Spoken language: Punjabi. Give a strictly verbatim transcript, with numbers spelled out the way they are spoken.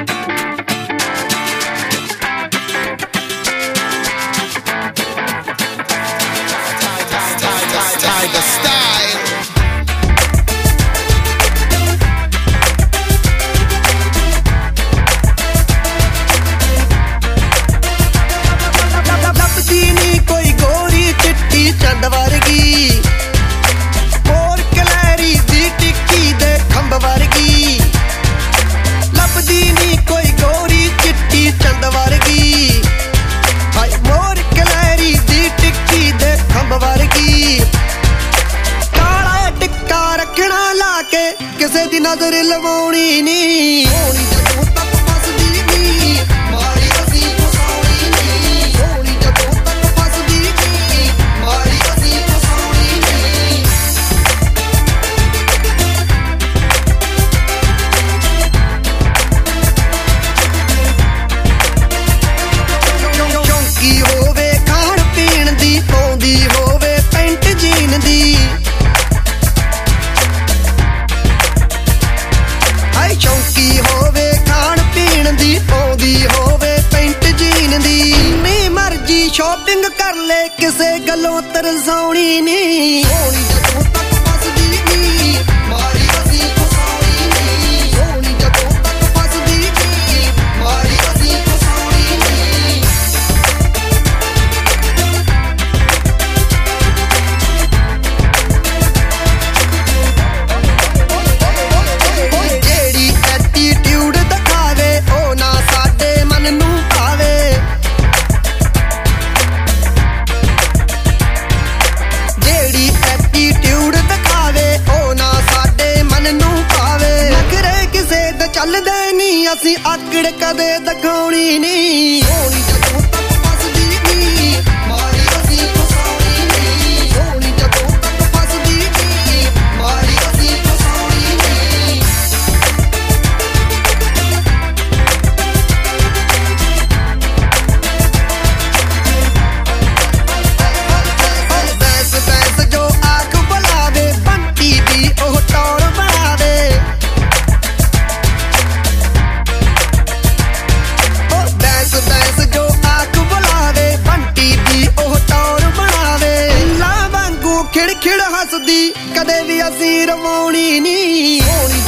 Tiger style. ਲੱਭਦੀ ਨੀ ਕੋਈ ਗੋਰੀ ਚਿੱਟੀ ਚੰਦ ਵਰਗੀ, ਹੋਰ ਕਲੈਰੀ ਦੀ ਟਿੱਕੀ ਦੇ ਖੰਭ ਵਰਗੀ। ਲੱਭਦੀ ਨੀ ਕੋਈ ਗੋਰੀ ਚਿੱਟੀ ਚੰਦ ਵਰਗੀ, ਹਾਏ ਮੋਰ ਕਲੈਰੀ ਦੀ ਟਿੱਕੀ ਦੇ ਖੰਭ ਵਰਗੀ। ਕਾਲਾ ਟਿੱਕਾ ਰੱਖਣਾ ਲਾ ਕੇ ਕਿਸੇ ਦੀ ਨਜ਼ਰ ਲਵਾਉਣੀ ਨੀ, ਹੋਣੀ ਜਦੋਂ ਤੱਕ ਫਸਦੀ ਨੀ ਮਾਰੀ ਅਸੀਂ ਫਸਾਉਣੀ ਨੀ, ਹੋਣੀ ਜਦੋਂ ਤੱਕ ਫਸਦੀ ਨੀ ਮਾਰੀ ਅਸੀਂ ਫਸਾਉਣੀ ਨੀ। ਚੌਂਕੀ ਹੋਵੇ ਖਾਣ ਪੀਣ ਦੀ, ਪਾਉਂਦੀ ਹੋਵੇ ਪੈਂਟ ਜੀਨ ਦੀ, ਹਾਏ ਚੌਂਕੀ ਹੋਵੇ ਖਾਣ ਪੀਣ ਦੀ, ਪਾਉਂਦੀ ਹੋਵੇ ਪੈਂਟ ਜੀਨ ਦੀ। ਜਿੰਨੀ ਮਰਜੀ ਸ਼ੋਪਿੰਗ ਕਰ ਲੈ ਕਿਸੇ ਗੱਲੋਂ ਤਰਸਾਉਣੀ ਨੀ, ਹੋਣੀ ਜਦੋਂ ਤੱਕ ਫਸਦੀ ਨੀ ਮਾਰੀ ਅਸੀਂ ਫਸਾਉਣੀ ਨੀ, ਹੋਣੀ ਜਦੋਂ ਤੱਕ ਫਸਦੀ ਨੀ ਮਾਰੀ ਅਸੀਂ ਫਸਾਉਣੀ ਨੀ। ਜਿਹੜੀ ਐਟੀਟਿਊਡ ਦਿਖਾਵੇ ਉਹ ਨਾ ਸਾਡੇ ਮਨ ਨੂੰ ਭਾਵੇ, ਜਿਹੜੀ ਐਟੀਟਿਊਡ ਦਿਖਾਵੇ ਉਹ ਨਾ ਸਾਡੇ ਮਨ ਨੂੰ ਭਾਵੇ। ਨਖਰੇ ਕਿਸੇ ਦੇ ਚੱਲਦੇ ਨੀ ਅਸੀਂ ਆਕੜ ਕਦੇ ਦਿਖਾਉਣੀ ਨੀ, ਹੋਣੀ ਜਦੋਂ ਤੱਕ ਫਸਦੀ ਨੀ ਮਾਰੀ ਅਸੀਂ ਫਸਾਉਣੀ ਨੀ, ਹੋਣੀ ਜਦੋਂ ਤੱਕ ਫਸਦੀ ਨੀ ਮਾਰੀ ਅਸੀਂ ਫਸਾਉਣੀ ਨੀ। ਬੈਸ ਬੈਸ ਜੋ ਆਖ ਬੁਲਾਵੇ, ਬੰਟੀ ਦੀ ਉਹ ਟੌਰ ਬਣਾਵੇ। ਓ ਬੈਸ ਬੈਸ ਜੋ ਆਖ ਬੁਲਾਵੇ, ਬੰਟੀ ਦੀ ਉਹ ਟੌਰ ਬਣਾਵੇ। ਲਾ ਵਾਂਗੂ ਖਿੜ ਖਿੜ ਹੱਸਦੀ ਕਦੇ ਵੀ ਅਸੀਂ ਰਵਾਉਣੀ ਨੀ, ਹੋਣੀ